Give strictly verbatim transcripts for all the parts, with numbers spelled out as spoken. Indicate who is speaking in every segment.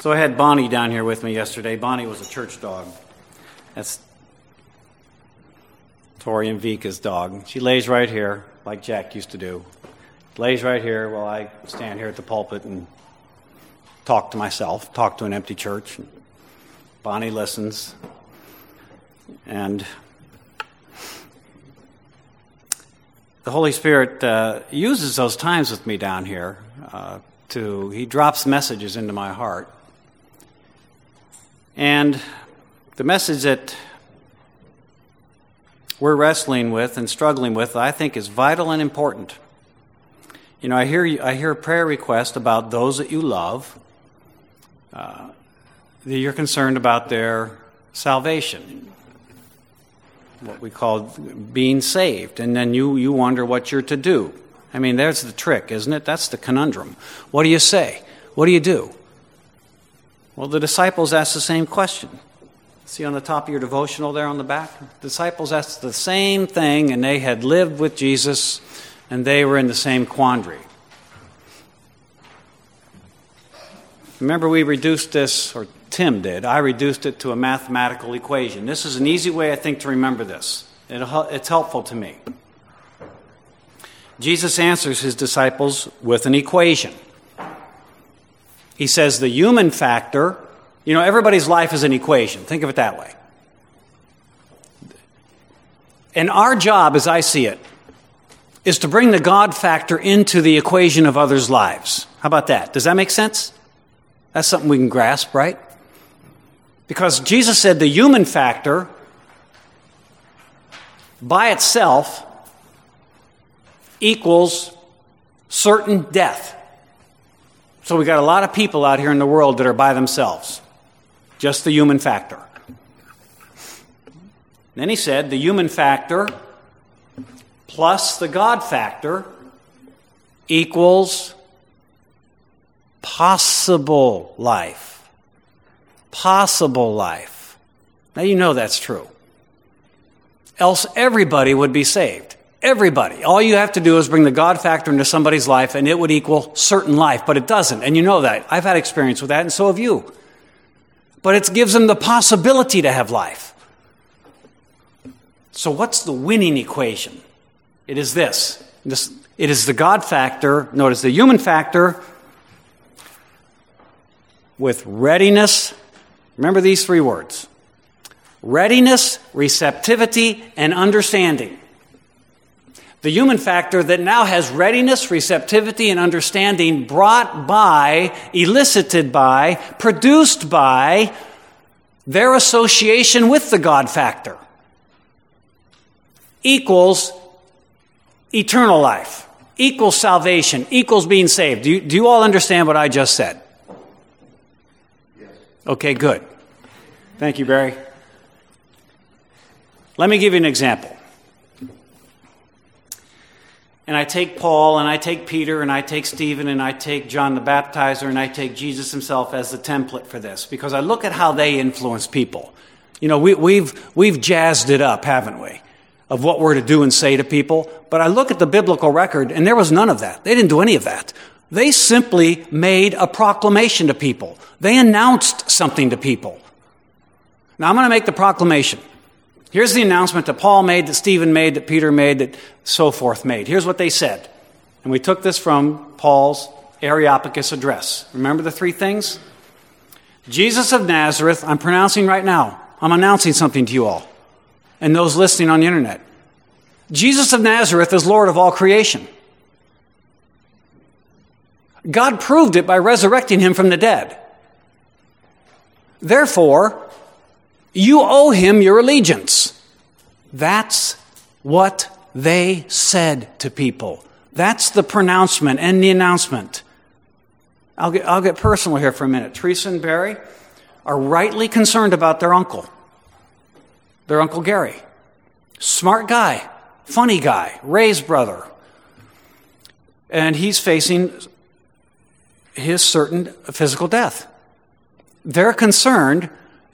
Speaker 1: So I had Bonnie down here with me yesterday. Bonnie was a church dog. That's Tori and Vika's dog. She lays right here, like Jack used to do. Lays right here while I stand here at the pulpit and talk to myself, talk to an empty church. Bonnie listens. And the Holy Spirit uh, uses those times with me down here uh, to, he drops messages into my heart. And the message that we're wrestling with and struggling with, I think, is vital and important. You know, I hear I hear a prayer request about those that you love, uh, that you're concerned about their salvation, what we call being saved, and then you, you wonder what you're to do. I mean, there's the trick, isn't it? That's the conundrum. What do you say? What do you do? Well, the disciples asked the same question. See on the top of your devotional there on the back? The disciples asked the same thing, and they had lived with Jesus, and they were in the same quandary. Remember, we reduced this, or Tim did, I reduced it to a mathematical equation. This is an easy way, I think, to remember this. It'll, it's helpful to me. Jesus answers his disciples with an equation. He says the human factor, you know, everybody's life is an equation. Think of it that way. And our job, as I see it, is to bring the God factor into the equation of others' lives. How about that? Does that make sense? That's something we can grasp, right? Because Jesus said the human factor by itself equals certain death. So we got a lot of people out here in the world that are by themselves. Just the human factor. Then he said the human factor plus the God factor equals possible life. Possible life. Now you know that's true. Else everybody would be saved. Everybody. All you have to do is bring the God factor into somebody's life and it would equal certain life, but it doesn't. And you know that. I've had experience with that and so have you. But it gives them the possibility to have life. So what's the winning equation? It is this. this it is the God factor, notice the human factor, with readiness. Remember these three words. Readiness, receptivity, and understanding. The human factor that now has readiness, receptivity, and understanding brought by, elicited by, produced by their association with the God factor equals eternal life, equals salvation, equals being saved. Do you, do you all understand what I just said? Yes. Okay, good. Thank you, Barry. Let me give you an example. And I take Paul, and I take Peter, and I take Stephen, and I take John the Baptizer, and I take Jesus himself as the template for this, because I look at how they influence people. You know, we, we've we've jazzed it up, haven't we, of what we're to do and say to people. But I look at the biblical record, and there was none of that. They didn't do any of that. They simply made a proclamation to people. They announced something to people. Now, I'm going to make the proclamation. Here's the announcement that Paul made, that Stephen made, that Peter made, that so forth made. Here's what they said. And we took this from Paul's Areopagus address. Remember the three things? Jesus of Nazareth, I'm pronouncing right now. I'm announcing something to you all. And those listening on the internet. Jesus of Nazareth is Lord of all creation. God proved it by resurrecting him from the dead. Therefore, you owe him your allegiance. That's what they said to people. That's the pronouncement and the announcement. I'll get, I'll get personal here for a minute. Teresa and Barry are rightly concerned about their uncle. Their Uncle Gary. Smart guy. Funny guy. Ray's brother. And he's facing his certain physical death. They're concerned.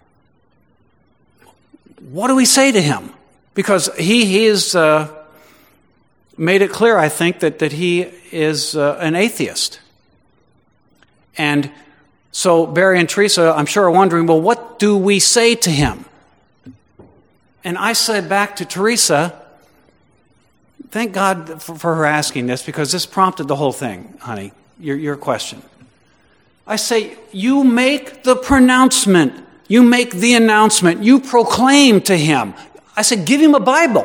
Speaker 1: What do we say to him? Because he, he has uh, made it clear, I think, that, that he is uh, an atheist. And So Barry and Teresa, I'm sure, are wondering, well, what do we say to him? And I said back to Teresa, thank God for, for her asking this, because this prompted the whole thing, honey, your, your question. I say, you make the pronouncement. You make the announcement. You proclaim to him. I said, give him a Bible.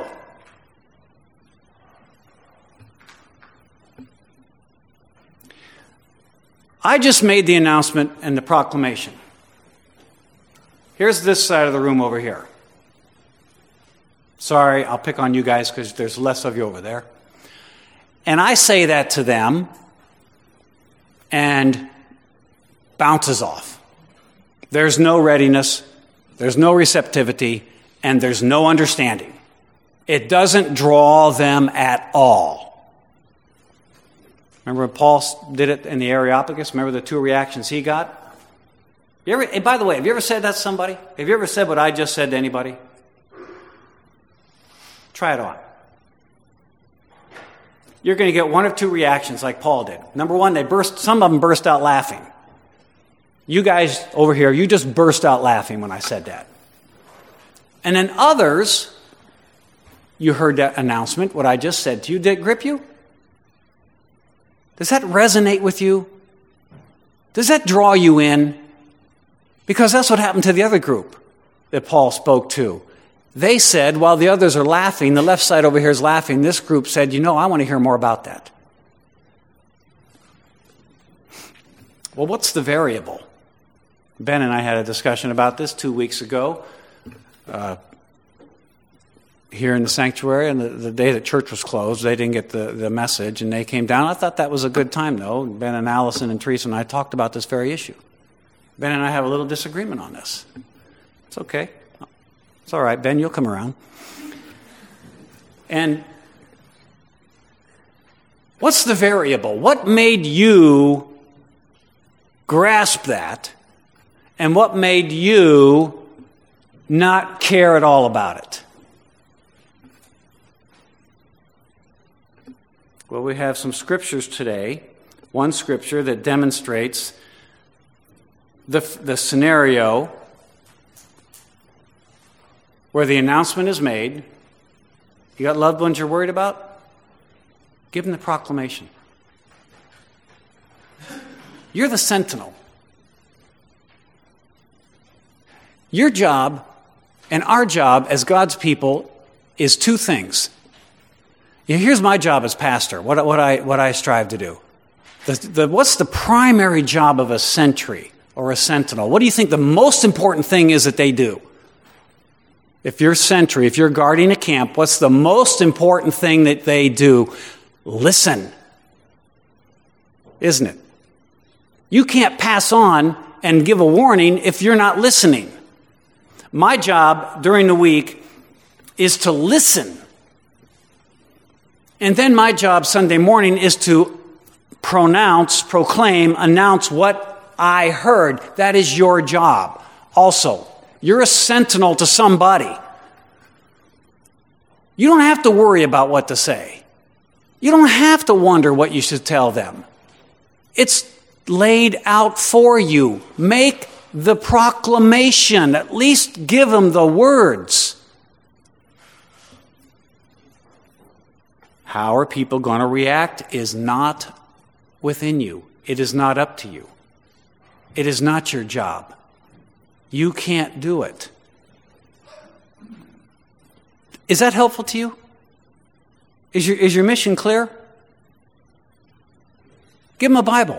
Speaker 1: I just made the announcement and the proclamation. Here's this side of the room over here. Sorry, I'll pick on you guys because there's less of you over there. And I say that to them and bounces off. There's no readiness, there's no receptivity, and there's no understanding. It doesn't draw them at all. Remember when Paul did it in the Areopagus? Remember the two reactions he got? You ever, and by the way, have you ever said that to somebody? Have you ever said what I just said to anybody? Try it on. You're going to get one of two reactions like Paul did. Number one, they burst. Some of them burst out laughing. You guys over here, you just burst out laughing when I said that. And then others, you heard that announcement, what I just said to you. Did it grip you? Does that resonate with you? Does that draw you in? Because that's what happened to the other group that Paul spoke to. They said, while the others are laughing, the left side over here is laughing, this group said, you know, I want to hear more about that. Well, what's the variable? Ben and I had a discussion about this two weeks ago uh, here in the sanctuary, and the, the day that church was closed, they didn't get the, the message, and they came down. I thought that was a good time, though. Ben and Allison and Teresa and I talked about this very issue. Ben and I have a little disagreement on this. It's okay. It's all right, Ben, you'll come around. And what's the variable? What made you grasp that? And what made you not care at all about it? Well, we have some scriptures today. One scripture that demonstrates the, the scenario where the announcement is made. You got loved ones you're worried about? Give them the proclamation. You're the sentinel. Your job and our job as God's people is two things. Here's my job as pastor, what, what, I, what I strive to do. The, the, what's the primary job of a sentry or a sentinel? What do you think the most important thing is that they do? If you're sentry, if you're guarding a camp, what's the most important thing that they do? Listen. Isn't it? You can't pass on and give a warning if you're not listening. My job during the week is to listen. And then my job Sunday morning is to pronounce, proclaim, announce what I heard. That is your job also. You're a sentinel to somebody. You don't have to worry about what to say. You don't have to wonder what you should tell them. It's laid out for you. Make the proclamation. At least give them the words. How are people going to react is not within you. It is not up to you. It is not your job. You can't do it. Is that helpful to you? Is your, is your mission clear? Give them a Bible.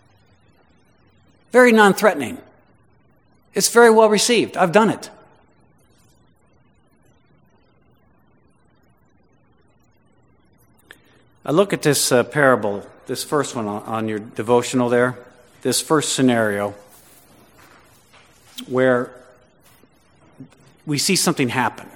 Speaker 1: Very non-threatening. It's very well received. I've done it. I look at this uh, parable, this first one on, on your devotional there, this first scenario where we see something happen.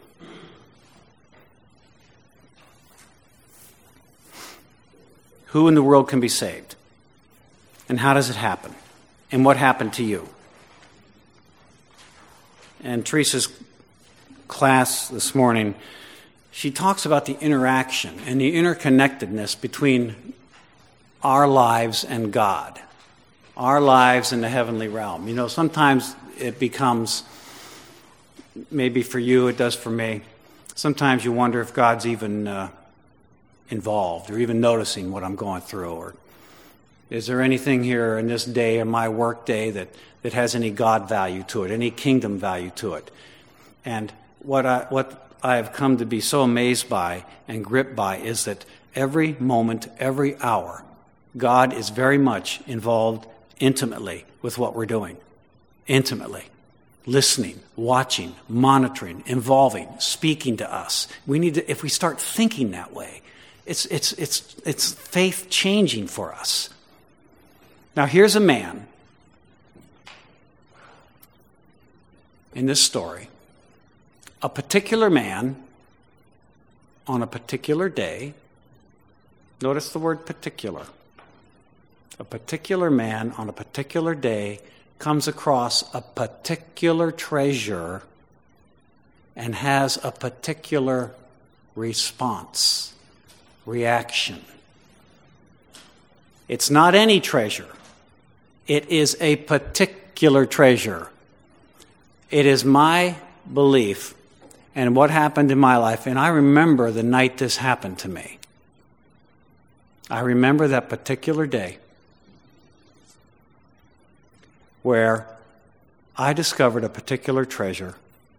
Speaker 1: Who in the world can be saved? And how does it happen? And what happened to you? And Teresa's class this morning, she talks about the interaction and the interconnectedness between our lives and God. our lives in the heavenly realm. You know, sometimes it becomes, maybe for you, it does for me, sometimes you wonder if God's even uh, involved or even noticing what I'm going through, or is there anything here in this day or my work day that, that has any God value to it, any kingdom value to it? And what I, what I have come to be so amazed by and gripped by is that every moment, every hour, God is very much involved intimately with what we're doing. Intimately. Listening, watching, monitoring, involving, speaking to us. We need to, if we start thinking that way, it's, it's, it's, it's faith changing for us. Now, here's a man in this story, a particular man on a particular day. Notice the word particular. A particular man on a particular day comes across a particular treasure and has a particular response, reaction. It's not any treasure. It is a particular treasure. It is my belief and what happened in my life, and I remember the night this happened to me. I remember that particular day where I discovered a particular treasure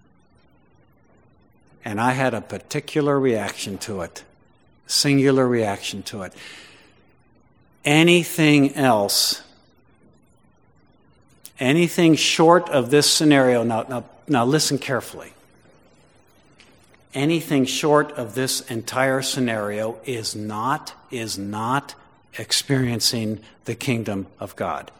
Speaker 1: and I had a particular reaction to it, singular reaction to it. Anything else, anything short of this scenario, now, now, now listen carefully. Anything short of this entire scenario is not, is not experiencing the kingdom of God.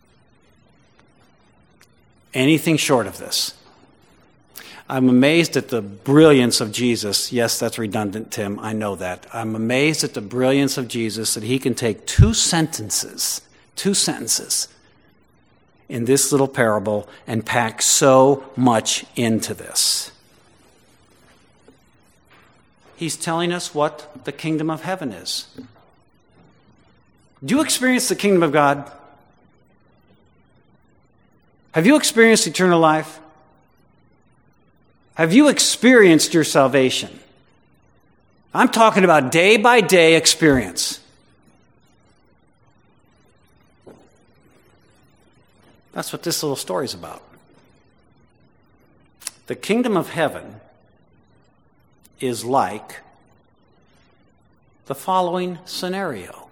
Speaker 1: Anything short of this. I'm amazed at the brilliance of Jesus. Yes, that's redundant, Tim. I know that. I'm amazed at the brilliance of Jesus that he can take two sentences, two sentences in this little parable and pack so much into this. He's telling us what the kingdom of heaven is. Do you experience the kingdom of God? Have you experienced eternal life? Have you experienced your salvation? I'm talking about day by day experience. That's what this little story is about. The kingdom of heaven is like the following scenario.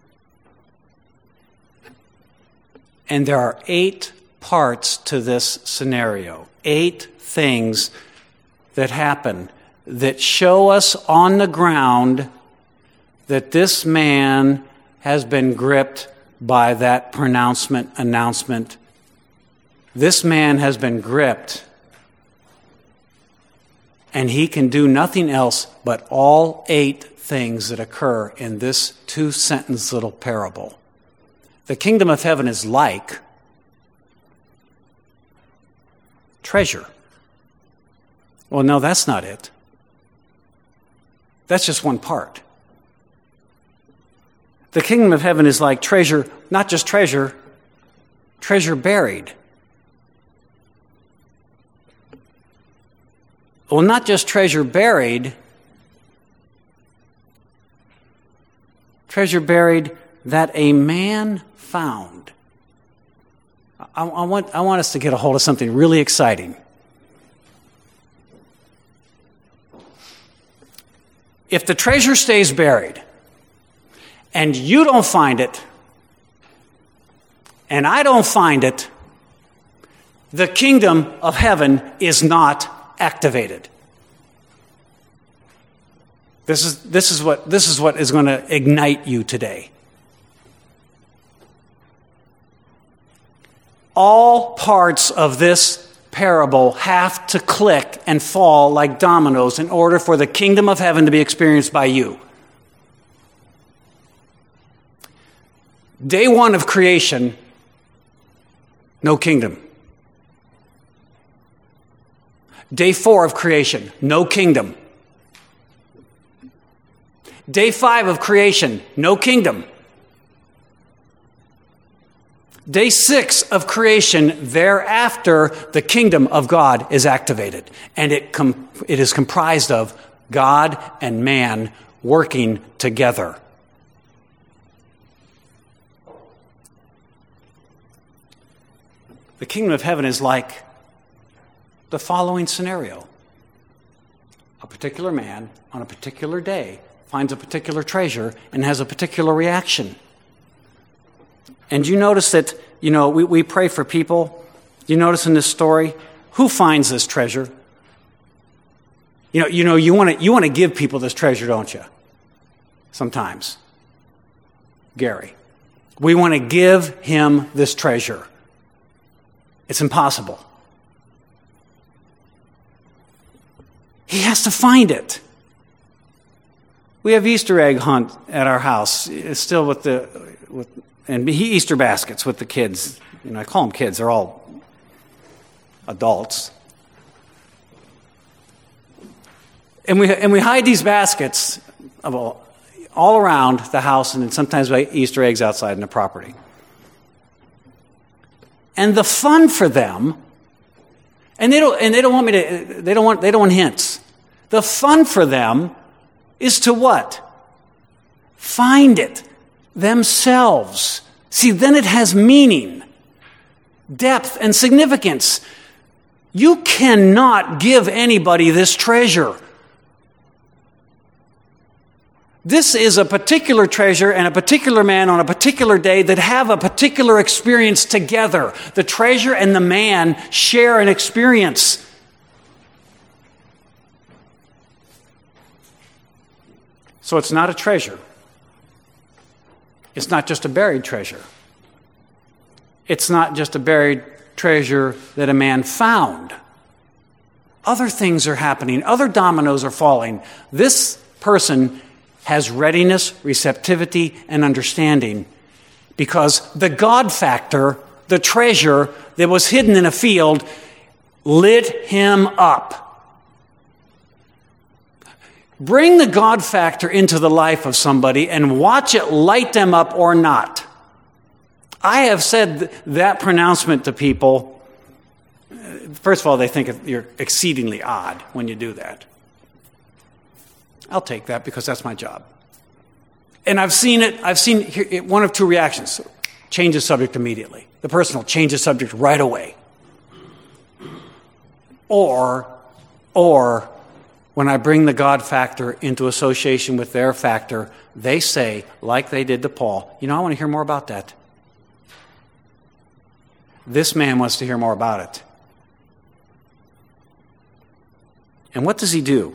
Speaker 1: And there are eight parts to this scenario. Eight things that happen that show us on the ground that this man has been gripped by that pronouncement, announcement. This man has been gripped, and he can do nothing else but all eight things that occur in this two-sentence little parable. The kingdom of heaven is like treasure. Well, no, that's not it. That's just one part. The kingdom of heaven is like treasure, not just treasure, treasure buried. Well, not just treasure buried, treasure buried that a man found. I, I, want, I want us to get a hold of something really exciting. If the treasure stays buried and you don't find it and I don't find it, the kingdom of heaven is not activated. This is, this is what, this is what is going to ignite you today. All parts of this parable have to click and fall like dominoes in order for the kingdom of heaven to be experienced by you. Day one of creation, no kingdom. Day four of creation, no kingdom. Day five of creation, no kingdom. Day six of creation, thereafter, the kingdom of God is activated. And it, com- it is comprised of God and man working together. The kingdom of heaven is like the following scenario. A particular man on a particular day finds a particular treasure and has a particular reaction. And you notice that, you know, we, we pray for people. You notice in this story, who finds this treasure? You know, you know, you want to you want to give people this treasure, don't you? Sometimes. Gary. We want to give him this treasure. It's impossible. He has to find it. We have Easter egg hunt at our house. It's still with the with and he Easter baskets with the kids. You know, I call them kids. They're all adults. And we and we hide these baskets of all, all around the house, and then sometimes we have Easter eggs outside in the property. And the fun for them, and they don't and they don't want me to they don't want they don't want hints. The fun for them is to what? Find it themselves. See, then it has meaning, depth, and significance. You cannot give anybody this treasure. This is a particular treasure and a particular man on a particular day that have a particular experience together. The treasure and the man share an experience. So it's not a treasure. It's not just a buried treasure. It's not just a buried treasure that a man found. Other things are happening. Other dominoes are falling. This person has readiness, receptivity, and understanding because the God factor, the treasure that was hidden in a field, lit him up. Bring the God factor into the life of somebody and watch it light them up or not. I have said that pronouncement to people. First of all, they think you're exceedingly odd when you do that. I'll take that because that's my job. And I've seen it, I've seen one of two reactions. Change the subject immediately. The person will change the subject right away. Or, or, when I bring the God factor into association with their factor, they say, like they did to Paul, you know, I want to hear more about that. This man wants to hear more about it. And what does he do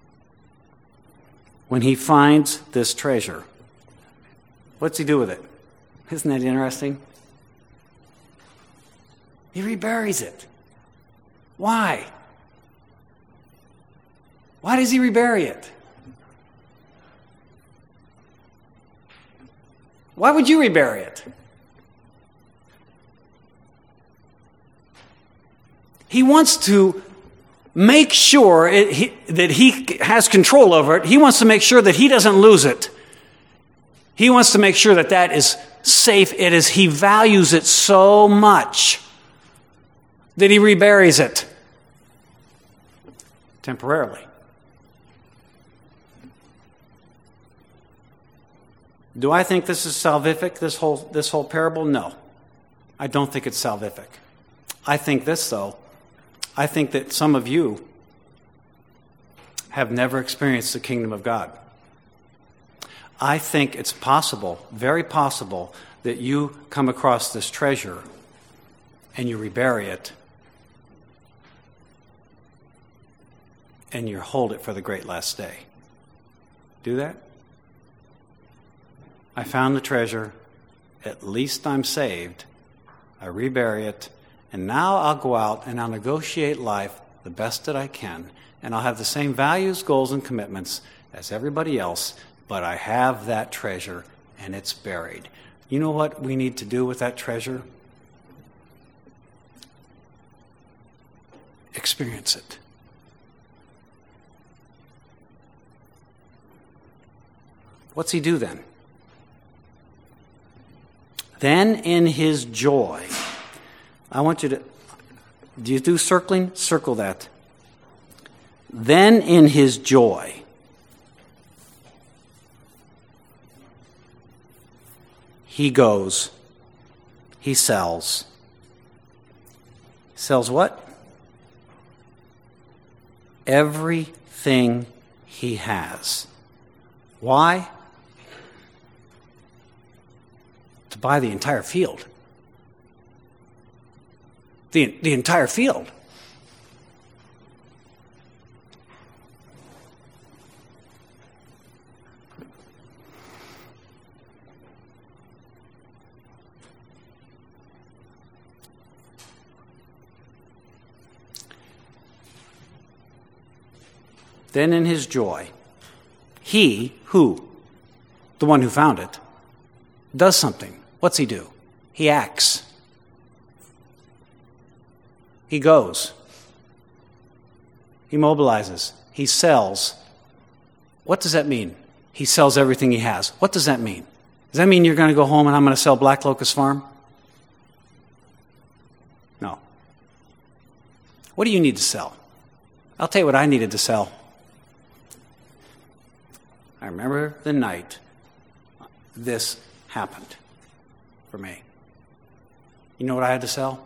Speaker 1: when he finds this treasure? What's he do with it? Isn't that interesting? He reburies it. Why? Why does he rebury it? Why would you rebury it? He wants to make sure it, he, that he has control over it. He wants to make sure that he doesn't lose it. He wants to make sure that that is safe. It is, he values it so much that he reburies it temporarily. Do I think this is salvific, this whole, this whole parable? No. I don't think it's salvific. I think this, though. I think that some of you have never experienced the kingdom of God. I think it's possible, very possible, that you come across this treasure and you rebury it and you hold it for the great last day. Do that? I found the treasure. At least I'm saved. I rebury it. And now I'll go out and I'll negotiate life the best that I can. And I'll have the same values, goals, and commitments as everybody else. But I have that treasure and it's buried. You know what we need to do with that treasure? Experience it. What's he do then? Then in his joy, I want you to, do you do circling? Circle that. Then in his joy, he goes, he sells. Sells what? Everything he has. Why? To buy the entire field. The, the entire field. Then in his joy, he, who? The one who found it, does something. What's he do? He acts. He goes. He mobilizes. He sells. What does that mean? He sells everything he has. What does that mean? Does that mean you're going to go home and I'm going to sell Black Locust Farm? No. What do you need to sell? I'll tell you what I needed to sell. I remember the night this happened for me. You know what I had to sell?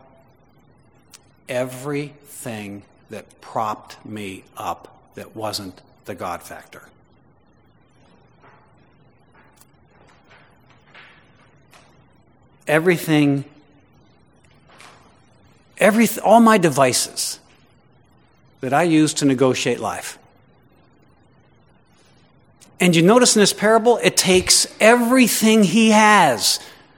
Speaker 1: Everything that propped me up that wasn't the God factor. Everything, every, all my devices that I use to negotiate life. And you notice in this parable, it takes everything he has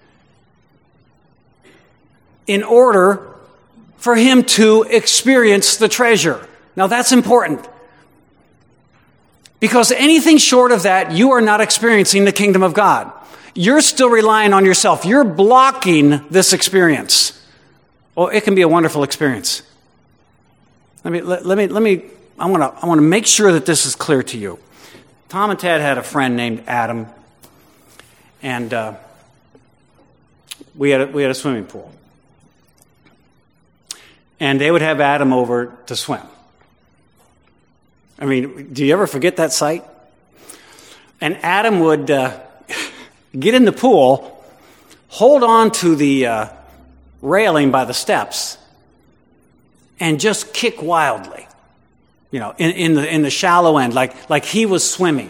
Speaker 1: in order for him to experience the treasure. Now that's important. Because anything short of that, you are not experiencing the kingdom of God. You're still relying on yourself. You're blocking this experience. Well, it can be a wonderful experience. Let me, let, let me, let me, I want to, I want to make sure that this is clear to you. Tom and Ted had a friend named Adam, and uh, we had a, we had a swimming pool. And they would have Adam over to swim. I mean, do you ever forget that sight? And Adam would uh, get in the pool, hold on to the uh, railing by the steps, and just kick wildly. You know, in, in the in the shallow end, like like he was swimming.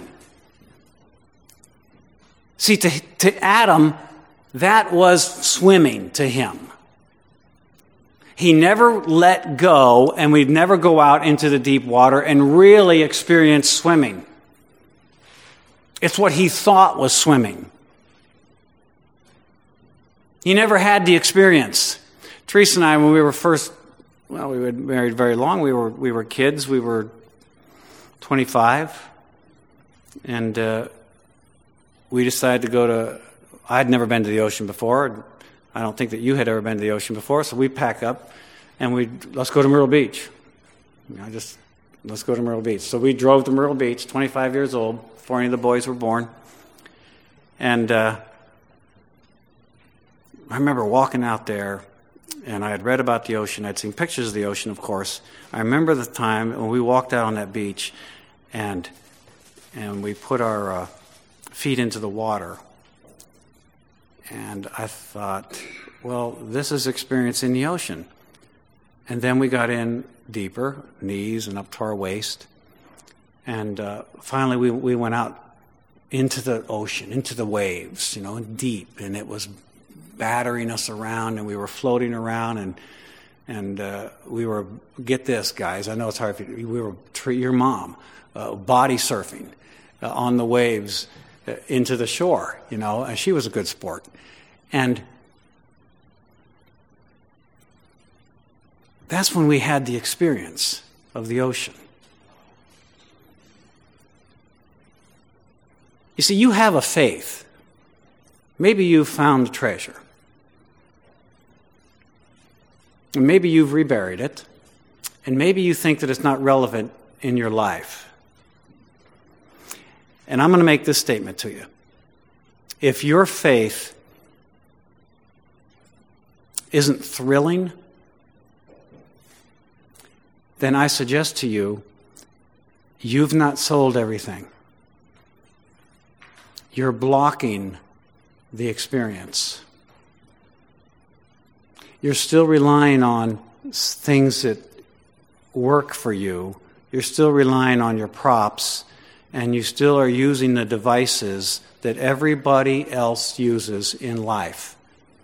Speaker 1: See, to to Adam, that was swimming to him. He never let go, and we'd never go out into the deep water and really experience swimming. It's what he thought was swimming. He never had the experience. Teresa and I, when we were first Well, we were married very long. We were we were kids. We were twenty-five, and uh, we decided to go to. I had never been to the ocean before. I don't think that you had ever been to the ocean before. So we pack up, and we let's go to Myrtle Beach. You know, just let's go to Myrtle Beach. So we drove to Myrtle Beach, twenty-five years old, before any of the boys were born, and uh, I remember walking out there. And I had read about the ocean. I'd seen pictures of the ocean, of course. I remember the time when we walked out on that beach and and we put our uh, feet into the water. And I thought, well, this is experiencing the ocean. And then we got in deeper, knees and up to our waist. And uh, finally we, we went out into the ocean, into the waves, you know, deep. And it was battering us around, and we were floating around, and and uh, we were, get this, guys, I know it's hard for you, we were, your mom, uh, body surfing uh, on the waves uh, into the shore, you know, and she was a good sport. And that's when we had the experience of the ocean. You see, you have a faith. Maybe you've found the treasure. And maybe you've reburied it. And maybe you think that it's not relevant in your life. And I'm going to make this statement to you. If your faith isn't thrilling, then I suggest to you, you've not sold everything. You're blocking the experience. You're still relying on things that work for you. You're still relying on your props, and you still are using the devices that everybody else uses in life.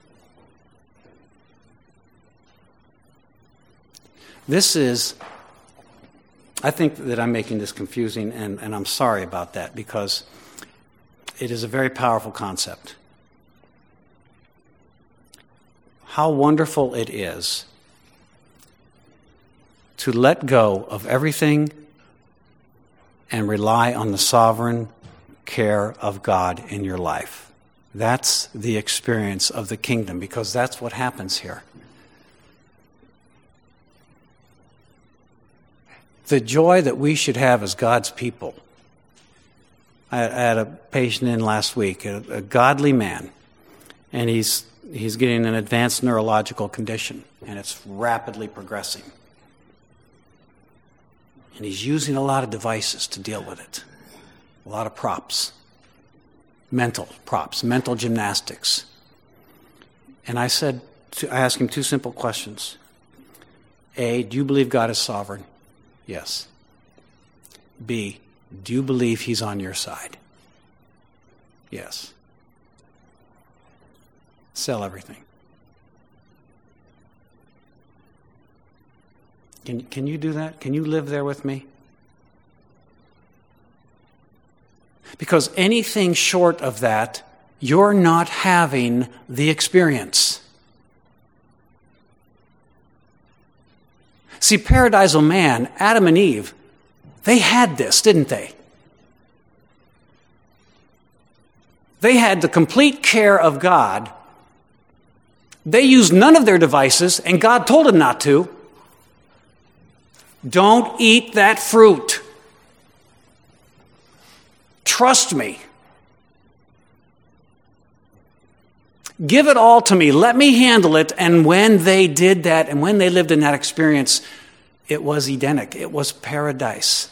Speaker 1: This is, I think that I'm making this confusing, and, and I'm sorry about that, because it is a very powerful concept. How wonderful it is to let go of everything and rely on the sovereign care of God in your life. That's the experience of the kingdom, because that's what happens here. The joy that we should have as God's people. I had a patient in last week, a, a godly man, and he's he's getting an advanced neurological condition, and it's rapidly progressing. And he's using a lot of devices to deal with it. A lot of props. Mental props, mental gymnastics. And I said, to, I asked him two simple questions. A, do you believe God is sovereign? Yes. B, do you believe he's on your side? Yes. Sell everything. Can, can you do that? Can you live there with me? Because anything short of that, you're not having the experience. See, paradisal man, Adam and Eve, they had this, didn't they? They had the complete care of God. They used none of their devices, and God told them not to. Don't eat that fruit. Trust me. Give it all to me. Let me handle it. And when they did that, and when they lived in that experience, it was Edenic. It was paradise.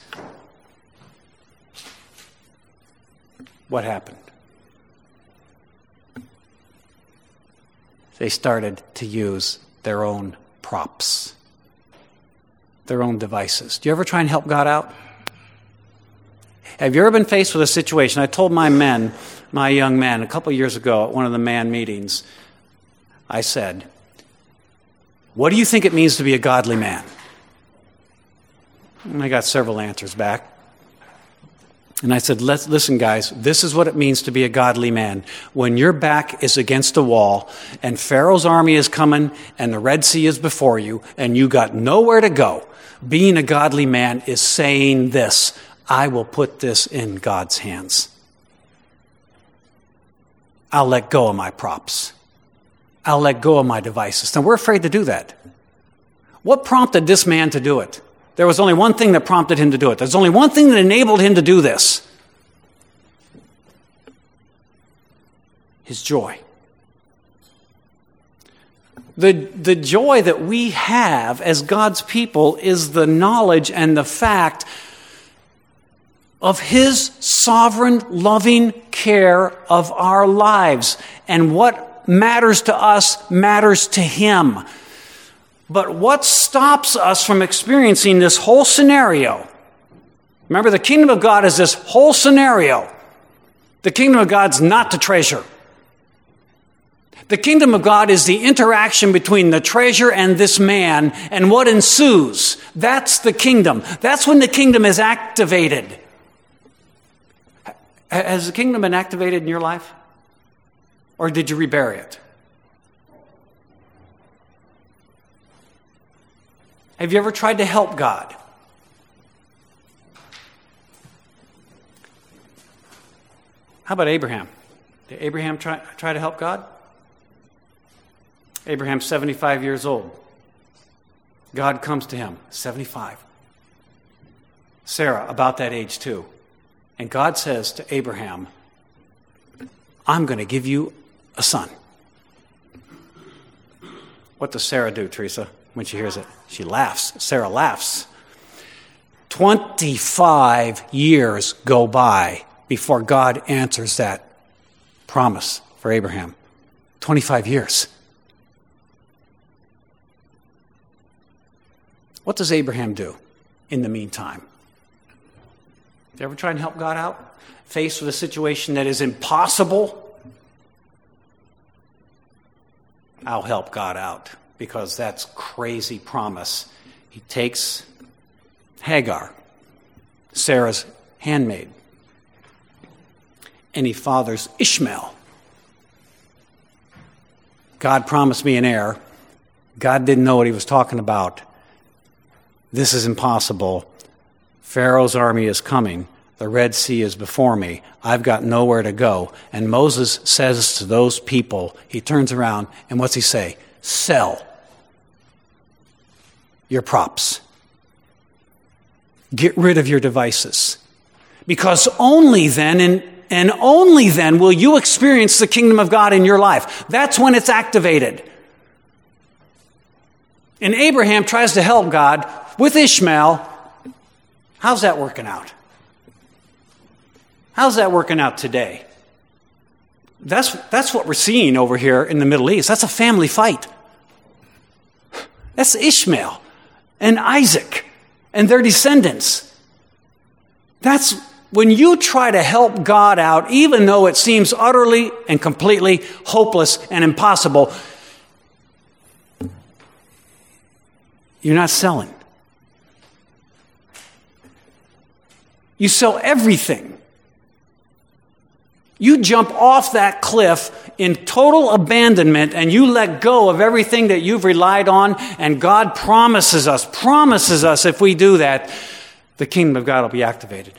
Speaker 1: What happened? They started to use their own props, their own devices. Do you ever try and help God out? Have you ever been faced with a situation? I told my men, my young men, a couple years ago at one of the man meetings, I said, what do you think it means to be a godly man? And I got several answers back. And I said, Let's, listen, guys, this is what it means to be a godly man. When your back is against a wall and Pharaoh's army is coming and the Red Sea is before you and you got nowhere to go, being a godly man is saying this, I will put this in God's hands. I'll let go of my props. I'll let go of my devices. Now, we're afraid to do that. What prompted this man to do it? There was only one thing that prompted him to do it. There's only one thing that enabled him to do this. His joy. The, the joy that we have as God's people is the knowledge and the fact of his sovereign, loving care of our lives. And what matters to us matters to him. But what stops us from experiencing this whole scenario? Remember, the kingdom of God is this whole scenario. The kingdom of God's not the treasure. The kingdom of God is the interaction between the treasure and this man and what ensues. That's the kingdom. That's when the kingdom is activated. Has the kingdom been activated in your life? Or did you rebury it? Have you ever tried to help God? How about Abraham? Did Abraham try, try to help God? Abraham's seventy-five years old. God comes to him, seventy-five. Sarah, about that age too. And God says to Abraham, I'm going to give you a son. What does Sarah do, Teresa, when she hears it? She laughs. Sarah laughs. twenty-five years go by before God answers that promise for Abraham. twenty-five years. What does Abraham do in the meantime? Did you ever try and help God out? Faced with a situation that is impossible? I'll help God out, because that's crazy promise. He takes Hagar, Sarah's handmaid, and he fathers Ishmael. God promised me an heir. God didn't know what he was talking about. This is impossible. Pharaoh's army is coming. The Red Sea is before me. I've got nowhere to go. And Moses says to those people, he turns around, and what's he say? Sell your props. Get rid of your devices. Because only then, and, and only then, will you experience the kingdom of God in your life. That's when it's activated. And Abraham tries to help God with Ishmael. How's that working out? How's that working out today? That's, that's what we're seeing over here in the Middle East. That's a family fight. That's Ishmael and Isaac and their descendants. That's when you try to help God out, even though it seems utterly and completely hopeless and impossible, you're not selling. You sell everything. You jump off that cliff in total abandonment and you let go of everything that you've relied on, and God promises us, promises us if we do that, the kingdom of God will be activated.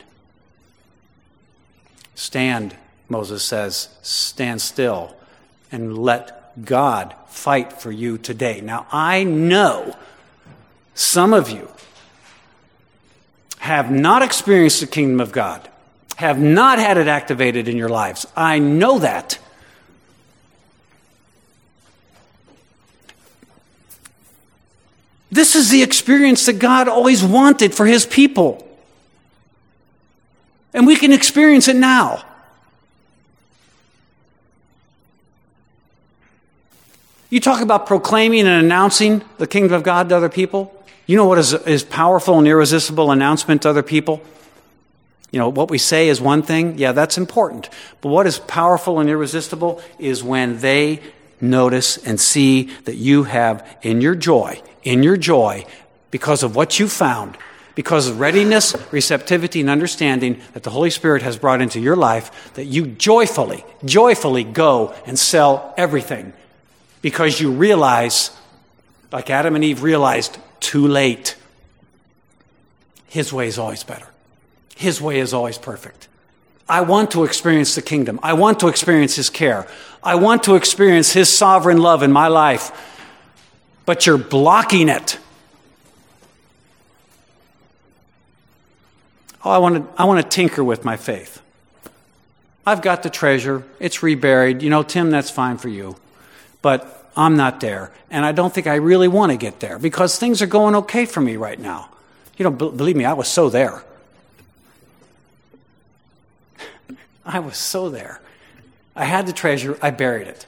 Speaker 1: Stand, Moses says, stand still and let God fight for you today. Now, I know some of you have not experienced the kingdom of God, have not had it activated in your lives. I know that. This is the experience that God always wanted for his people. And we can experience it now. You talk about proclaiming and announcing the kingdom of God to other people. You know what is, is powerful and irresistible announcement to other people? You know, what we say is one thing. Yeah, that's important. But what is powerful and irresistible is when they notice and see that you have in your joy, in your joy, because of what you found, because of readiness, receptivity, and understanding that the Holy Spirit has brought into your life, that you joyfully, joyfully go and sell everything because you realize, like Adam and Eve realized, too late. His way is always better. His way is always perfect. I want to experience the kingdom. I want to experience his care. I want to experience his sovereign love in my life. But you're blocking it. Oh, I want to, I want to tinker with my faith. I've got the treasure. It's reburied. You know, Tim, that's fine for you. But I'm not there. And I don't think I really want to get there because things are going okay for me right now. You know, b- believe me, I was so there. I was so there. I had the treasure. I buried it.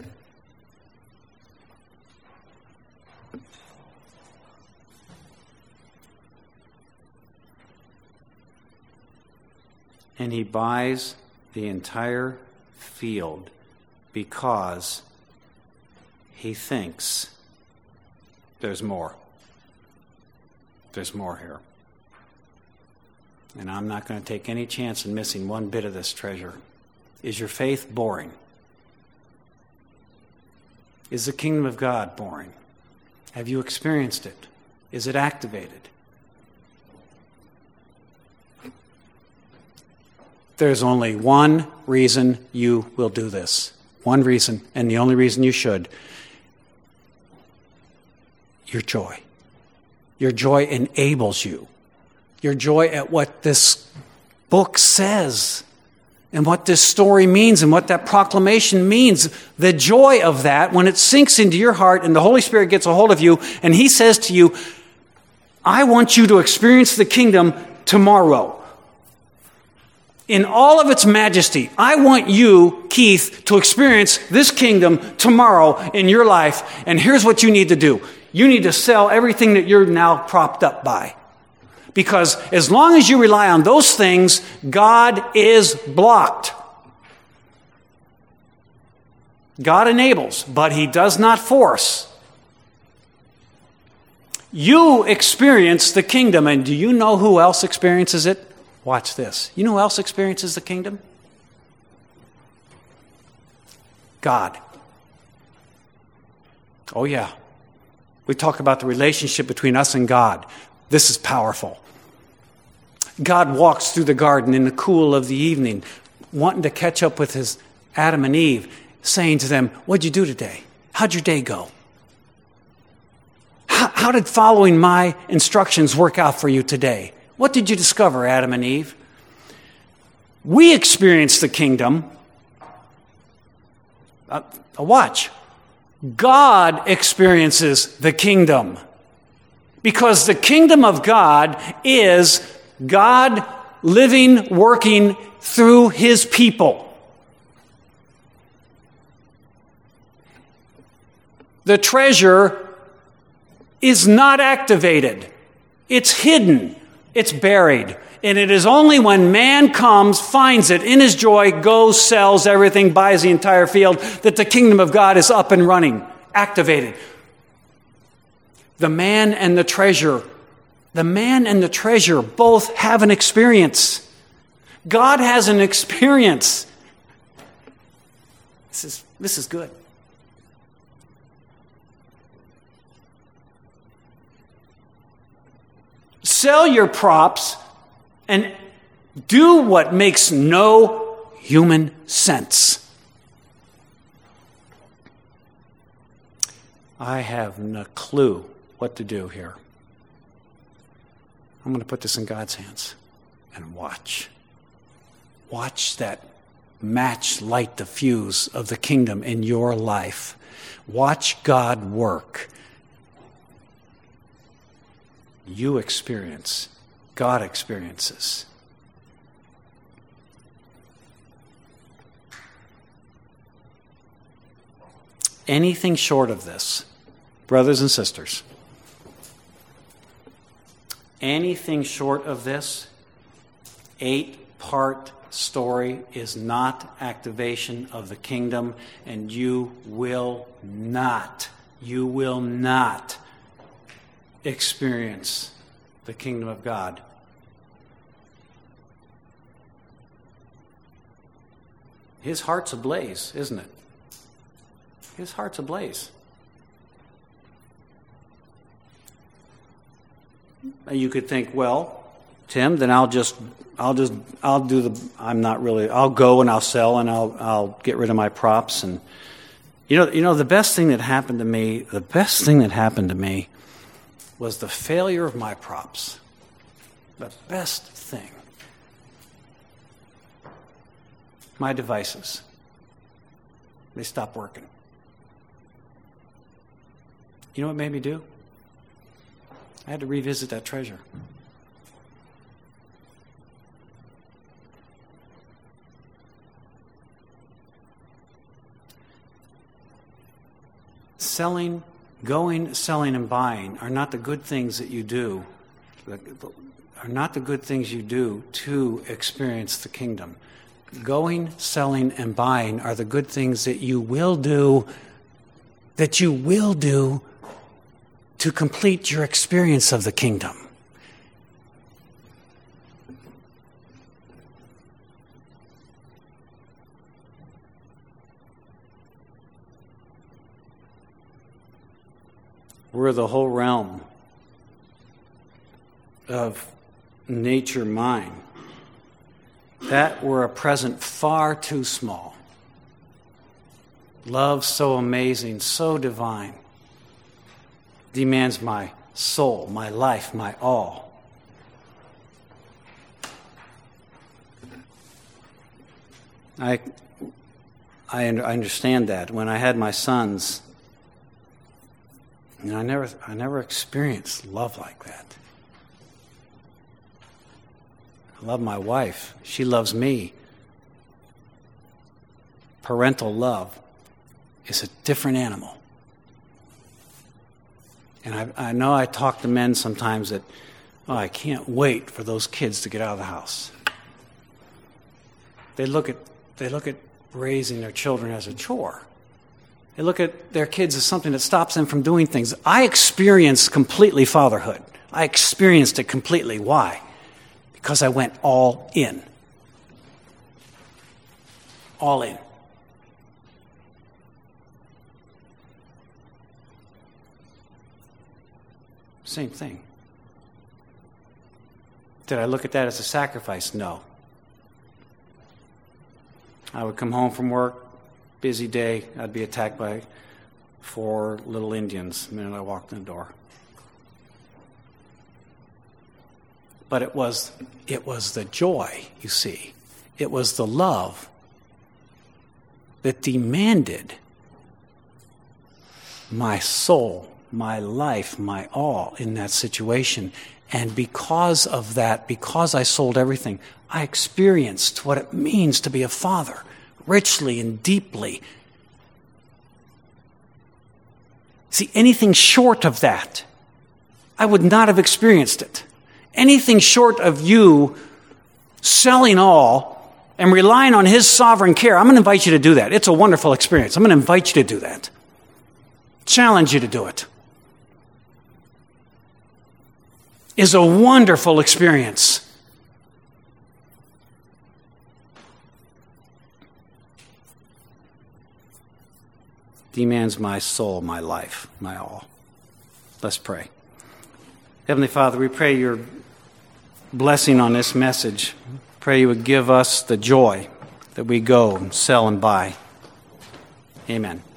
Speaker 1: And he buys the entire field because he thinks there's more. There's more here. And I'm not going to take any chance in missing one bit of this treasure. Is your faith boring? Is the kingdom of God boring? Have you experienced it? Is it activated? There's only one reason you will do this. One reason, and the only reason you should. Your joy. Your joy enables you. Your joy at what this book says. and what this story means and what that proclamation means. The joy of that, when it sinks into your heart and the Holy Spirit gets a hold of you and He says to you, I want you to experience the kingdom tomorrow. In all of its majesty, I want you, Keith, to experience this kingdom tomorrow in your life. And here's what you need to do. You need to sell everything that you're now propped up by. Because as long as you rely on those things, God is blocked. God enables, but He does not force. You experience the kingdom, and do you know who else experiences it? Watch this. You know who else experiences the kingdom? God. Oh yeah. We talk about the relationship between us and God. This is powerful. God walks through the garden in the cool of the evening, wanting to catch up with his Adam and Eve, saying to them, what'd you do today? How'd your day go? How, how did following my instructions work out for you today? What did you discover, Adam and Eve? We experience the kingdom. Uh, watch. God experiences the kingdom. Because the kingdom of God is God living, working through His people. The treasure is not activated. It's hidden. It's buried. And it is only when man comes, finds it in his joy, goes, sells everything, buys the entire field, that the kingdom of God is up and running, activated. The man and the treasure, the man and the treasure both have an experience. God has an experience. This is, this is good. Sell your props and do what makes no human sense. I have no clue what to do here. I'm going to put this in God's hands and watch. Watch that match light the fuse of the kingdom in your life. Watch God work. You experience, God experiences. Anything short of this, brothers and sisters, anything short of this eight-part story is not activation of the kingdom, and you will not, you will not experience the kingdom of God. His heart's ablaze, isn't it? His heart's ablaze. You could think, well, Tim, then I'll just, I'll just, I'll do the, I'm not really, I'll go and I'll sell and I'll, I'll get rid of my props. And, you know, you know, the best thing that happened to me, the best thing that happened to me was the failure of my props. The best thing. My devices. They stopped working. You know what it made me do? I had to revisit that treasure. Selling, going, selling, and buying are not the good things that you do, are not the good things you do to experience the kingdom. Going, selling, and buying are the good things that you will do, that you will do to complete your experience of the kingdom. We're the whole realm of nature mind. That were a present far too small. Love so amazing, so divine, demands my soul, my life, my all. I, I understand that. When I had my sons, you know, I never, I never experienced love like that. I love my wife. She loves me. Parental love is a different animal. And I, I know I talk to men sometimes that, oh, I can't wait for those kids to get out of the house. They look at they look at raising their children as a chore. They look at their kids as something that stops them from doing things. I experienced completely fatherhood. I experienced it completely. Why? Because I went all in. All in. Same thing. Did I look at that as a sacrifice? No. I would come home from work, busy day, I'd be attacked by four little Indians the minute I walked in the door. But it was, it was the joy, you see. It was the love that demanded my soul, my life, my all in that situation. And because of that, because I sold everything, I experienced what it means to be a father, richly and deeply. See, anything short of that, I would not have experienced it. Anything short of you selling all and relying on His sovereign care, I'm going to invite you to do that. It's a wonderful experience. I'm going to invite you to do that. Challenge you to do it. Is a wonderful experience. Demands my soul, my life, my all. Let's pray. Heavenly Father, we pray your blessing on this message. Pray you would give us the joy that we go and sell and buy. Amen.